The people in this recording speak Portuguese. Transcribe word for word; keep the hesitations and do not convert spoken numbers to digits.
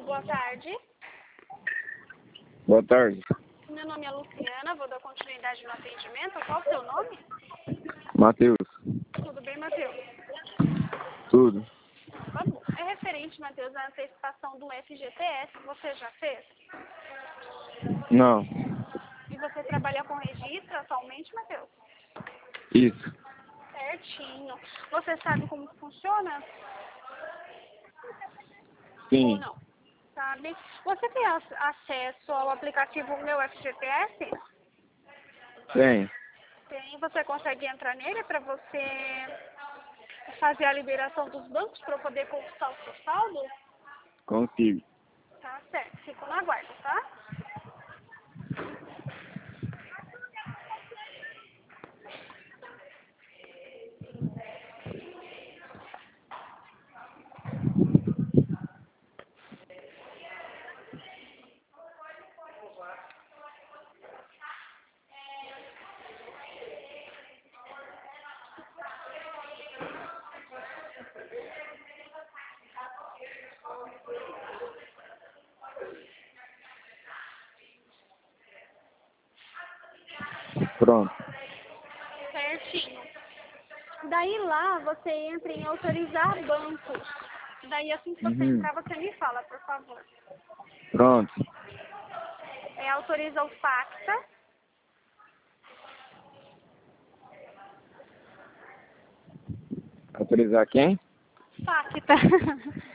Boa tarde. Boa tarde. Meu nome é Luciana, vou dar continuidade no atendimento. Qual o seu nome? Matheus. Tudo bem, Matheus? Tudo. Tá bom. É referente, Matheus, à antecipação do F G T S. Você já fez? Não. E você trabalha com registro atualmente, Matheus? Isso. Certinho. Você sabe como funciona? Sim. Ou não? Sabe? Você tem ac- acesso ao aplicativo Meu F G T S? Tenho. Tem. Você consegue entrar nele para você fazer a liberação dos bancos para eu poder consultar o seu saldo? Consigo. Tá certo. Fico no aguardo, tá? Pronto. Certinho. Daí lá você entra em autorizar bancos. Daí assim que você Uhum. entrar, você me fala, por favor. Pronto. É, autoriza o Pacta. Autorizar quem? Pacta.